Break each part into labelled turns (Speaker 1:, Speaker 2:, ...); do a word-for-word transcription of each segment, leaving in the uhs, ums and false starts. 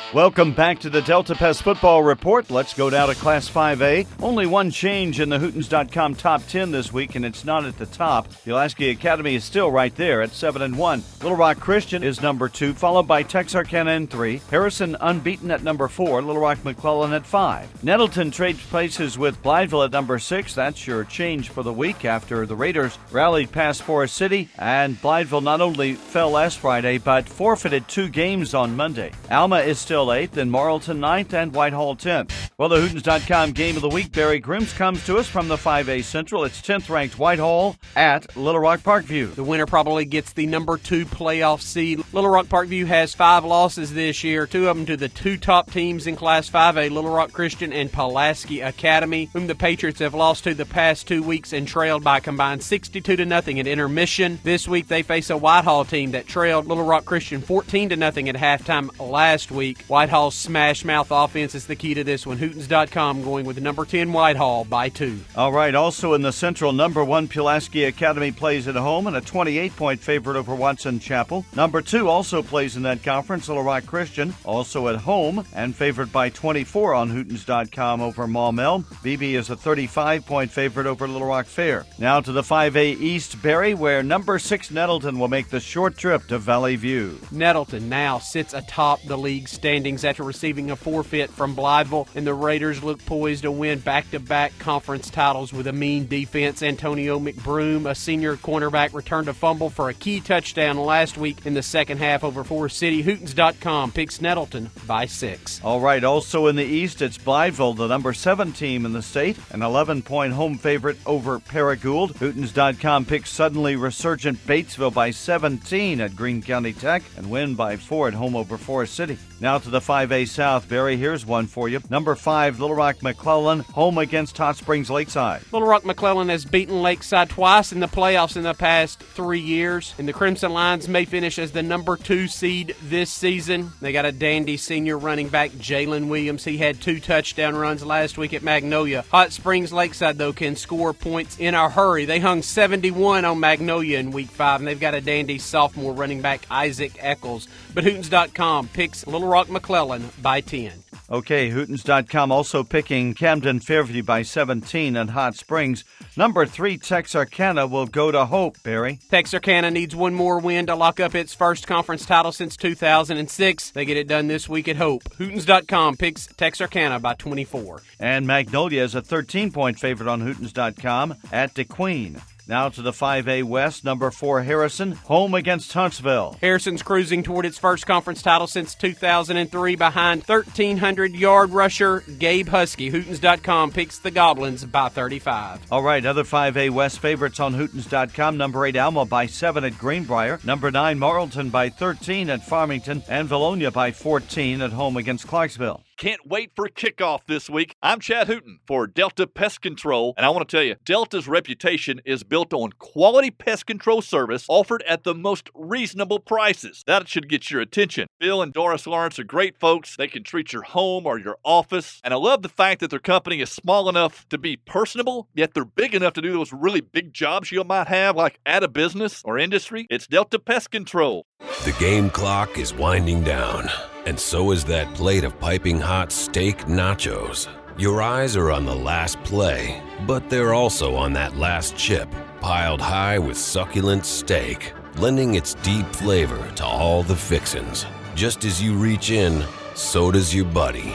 Speaker 1: Welcome back to the Delta Pest Football Report. Let's go down to Class five A. Only one change in the Hootens dot com top ten this week, and it's not at the top. Pulaski Academy is still right there at seven and one. Little Rock Christian is number two, followed by Texarkana in three. Harrison unbeaten at number four. Little Rock McClellan at five. Nettleton trades places with Blytheville at number six. That's your change for the week after the Raiders rallied past Forest City, and Blytheville not only fell last Friday, but forfeited two games on Monday. Alma is still eighth, and Marlton ninth, and Whitehall tenth. Well, the Hootens dot com Game of the Week, Barry Grooms, comes to us from the five A Central. It's tenth-ranked Whitehall at Little Rock Parkview.
Speaker 2: The winner probably gets the number two playoff seed. Little Rock Parkview has five losses this year, two of them to the two top teams in Class five A, Little Rock Christian and Pulaski Academy, whom the Patriots have lost to the past two weeks and trailed by a combined sixty-two to nothing at intermission. This week they face a Whitehall team that trailed Little Rock Christian fourteen to nothing at halftime last week. Whitehall's smash mouth offense is the key to this one. Hootens dot com going with number ten Whitehall by two.
Speaker 1: All right, also in the Central, number one Pulaski Academy plays at home and a twenty-eight point favorite over Watson Chapel. Number two also plays in that conference, Little Rock Christian, also at home and favored by twenty-four on Hootens dot com over Maumelle. B B is a thirty-five point favorite over Little Rock Fair. Now to the five A East, Barry, where number six Nettleton will make the short trip to Valley View.
Speaker 2: Nettleton now sits atop the league standings after receiving a forfeit from Blytheville, and the Raiders look poised to win back-to-back conference titles with a mean defense. Antonio McBroom, a senior cornerback, returned a fumble for a key touchdown last week in the second half over Forest City. Hootens dot com picks Nettleton by six.
Speaker 1: All right, also in the East, it's Blytheville, the number seven team in the state, an eleven point home favorite over Paragould. Hootens dot com picks suddenly resurgent Batesville by seventeen at Greene County Tech and win by four at home over Forest City. Now to the five A South, Barry, here's one for you. Number five, Little Rock McClellan, home against Hot Springs Lakeside.
Speaker 2: Little Rock McClellan has beaten Lakeside twice in the playoffs in the past three years, and the Crimson Lions may finish as the number two seed this season. They got a dandy senior running back, Jalen Williams. He had two touchdown runs last week at Magnolia. Hot Springs Lakeside, though, can score points in a hurry. They hung seventy-one on Magnolia in week five, and they've got a dandy sophomore running back, Isaac Eccles. But Hootens dot com picks Little Rock McClellan by ten.
Speaker 1: Okay, Hootens dot com also picking Camden Fairview by seventeen at Hot Springs. Number three, Texarkana will go to Hope, Barry.
Speaker 2: Texarkana needs one more win to lock up its first conference title since two thousand six. They get it done this week at Hope. Hootens dot com picks Texarkana by twenty-four.
Speaker 1: And Magnolia is a thirteen point favorite on Hootens dot com at DeQueen. Now to the five A West, number four Harrison, home against Huntsville.
Speaker 2: Harrison's cruising toward its first conference title since two thousand three behind thirteen hundred yard rusher Gabe Husky. Hootens dot com picks the Goblins by thirty-five.
Speaker 1: All right, other five A West favorites on Hootens dot com. Number eight Alma by seven at Greenbrier. Number nine Marlton by thirteen at Farmington. And Vilonia by fourteen at home against Clarksville.
Speaker 3: Can't wait for kickoff this week. I'm Chad Hooten for Delta Pest Control, and I want to tell you, Delta's reputation is built on quality pest control service offered at the most reasonable prices. That should get your attention. Bill and Doris Lawrence are great folks. They can treat your home or your office, and I love the fact that their company is small enough to be personable, yet they're big enough to do those really big jobs you might have, like at a business or industry. It's Delta Pest Control.
Speaker 4: The game clock is winding down, and so is that plate of piping hot steak nachos. Your eyes are on the last play, but they're also on that last chip, piled high with succulent steak, lending its deep flavor to all the fixins. Just as you reach in, so does your buddy.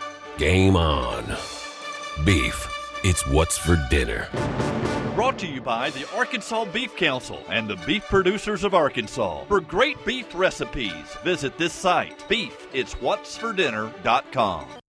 Speaker 4: Game on. Beef, it's what's for dinner.
Speaker 3: Brought to you by the Arkansas Beef Council and the Beef Producers of Arkansas. For great beef recipes, visit this site, beef it's what's for dinner dot com.